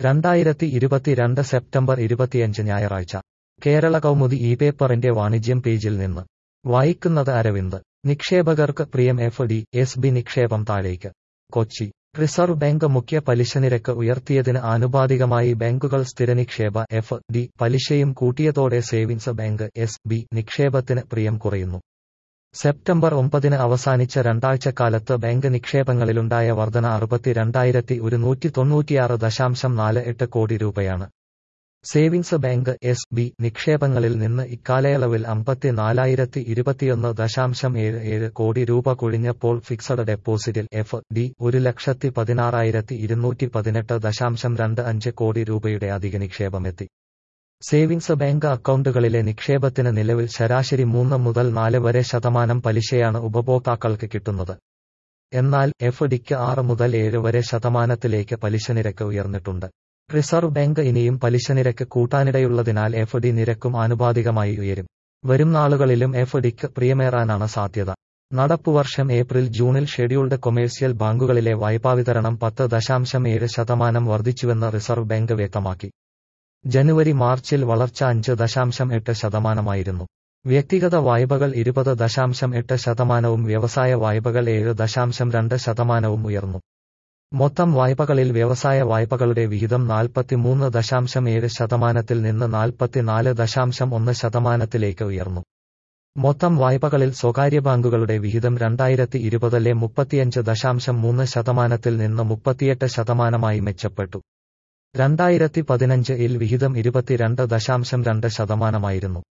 2022 September 25 ഞായറാഴ്ച കേരള കൗമുദി ഈ പേപ്പറിന്റെ വാണിജ്യം പേജിൽ നിന്ന് വായിക്കുന്നത് അരവിന്ദ്. നിക്ഷേപകർക്ക് പ്രിയം എഫ്.ഡി.എസ്.ബി നിക്ഷേപം താഴേക്ക്. കൊച്ചി റിസർവ് ബാങ്ക് മുഖ്യ പലിശനിരക്ക് ഉയർത്തിയതിന് ആനുപാതികമായി ബാങ്കുകൾ സ്ഥിരനിക്ഷേപ എഫ്.ഡി പലിശയും കൂട്ടിയതോടെ സേവിങ്സ് ബാങ്ക് എസ്.ബി നിക്ഷേപത്തിന് പ്രിയം കുറയുന്നു. സെപ്റ്റംബർ 9 അവസാനിച്ച രണ്ടാഴ്ചക്കാലത്ത് ബാങ്ക് നിക്ഷേപങ്ങളിലുണ്ടായ വർധന 62,196.48 കോടി രൂപയാണ്. സേവിങ്സ് ബാങ്ക് എസ്.ബി നിക്ഷേപങ്ങളിൽ നിന്ന് ഇക്കാലയളവിൽ 54,021.77 കോടി രൂപ കൊഴിഞ്ഞപ്പോൾ ഫിക്സഡ് ഡെപ്പോസിറ്റിൽ എഫ്.ഡി 1,16,218.25 കോടി രൂപയുടെ അധിക നിക്ഷേപമെത്തി. സേവിങ്സ് ബാങ്ക് അക്കൗണ്ടുകളിലെ നിക്ഷേപത്തിന് നിലവിൽ ശരാശരി 3 മുതൽ 4 വരെ ശതമാനം പലിശയാണ് ഉപഭോക്താക്കൾക്ക് കിട്ടുന്നത്. എന്നാൽ എഫ്.ഡിക്ക് 6 മുതൽ 7 വരെ ശതമാനത്തിലേക്ക് പലിശനിരക്ക് ഉയർന്നിട്ടുണ്ട്. റിസർവ് ബാങ്ക് ഇനിയും പലിശനിരക്ക് കൂട്ടാനിടയുള്ളതിനാൽ എഫ്.ഡി നിരക്കും ആനുപാതികമായി ഉയരും. വരും നാളുകളിലും എഫ്.ഡിക്ക് പ്രിയമേറാനാണ് സാധ്യത. നടപ്പുവർഷം ഏപ്രിൽ-ജൂണിൽ ഷെഡ്യൂൾഡ് കൊമേഴ്സ്യൽ ബാങ്കുകളിലെ വായ്പാവിതരണം 10.7% വർദ്ധിച്ചുവെന്ന് റിസർവ് ബാങ്ക് വ്യക്തമാക്കി. ജനുവരി-മാർച്ചിൽ വളർച്ച 5.8%. വ്യക്തിഗത വായ്പകൾ 20.8%, വ്യവസായ വായ്പകൾ 7.2% ഉയർന്നു. മൊത്തം വായ്പകളിൽ വ്യവസായ വായ്പകളുടെ വിഹിതം 43.7%-ൽ നിന്ന് 44.1%-ലേക്ക് ഉയർന്നു. മൊത്തം വായ്പകളിൽ സ്വകാര്യ ബാങ്കുകളുടെ വിഹിതം 2020-ലെ 35.3%-ൽ നിന്ന് 38%-ആയി മെച്ചപ്പെട്ടു. 2015-ൽ വിഹിതം 22.2%-ആയിരുന്നു.